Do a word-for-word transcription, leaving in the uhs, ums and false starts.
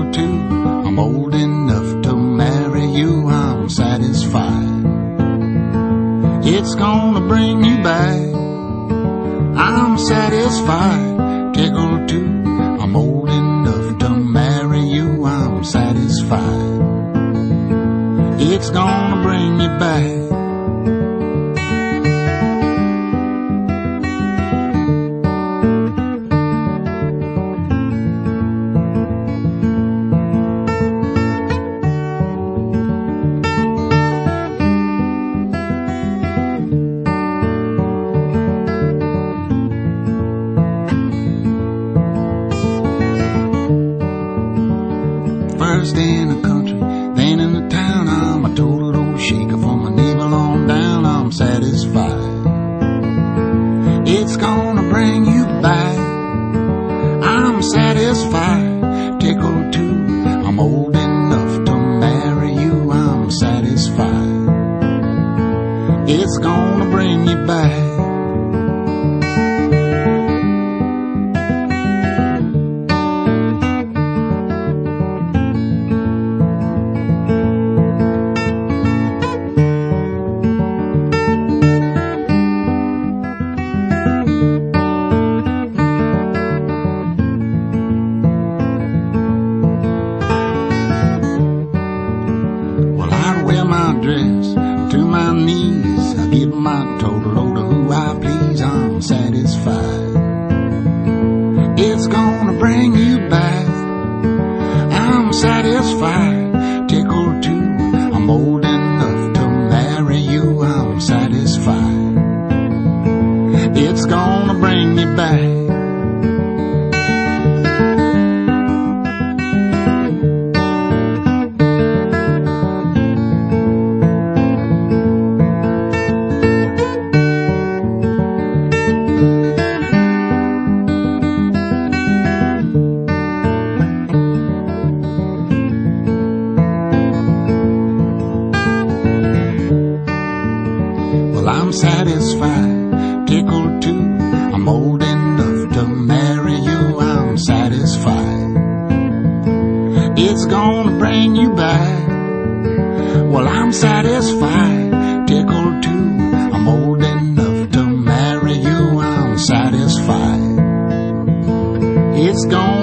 tickled too. I'm old enough to marry you, I'm satisfied. It's gonna bring you back, I'm satisfied. Tickled too, I'm old enough to marry you, I'm satisfied. It's gonna bring you back. First in the country, then in the town, I'm a total old shaker from my navel on down, I'm satisfied. It's gonna bring you back, I'm satisfied. Tickled too, I'm old enough to marry you, I'm satisfied. It's gonna bring you back. My dress to my knees, I give my total load of who I please, I'm satisfied. It's gonna bring you back, I'm satisfied. Tickled too, I'm old enough to marry you, I'm satisfied. It's gonna bring you back. I'm satisfied. Tickled too, I'm old enough to marry you, I'm satisfied. It's gonna bring you back. Well, I'm satisfied. Tickled too, I'm old enough to marry you, I'm satisfied. It's gonna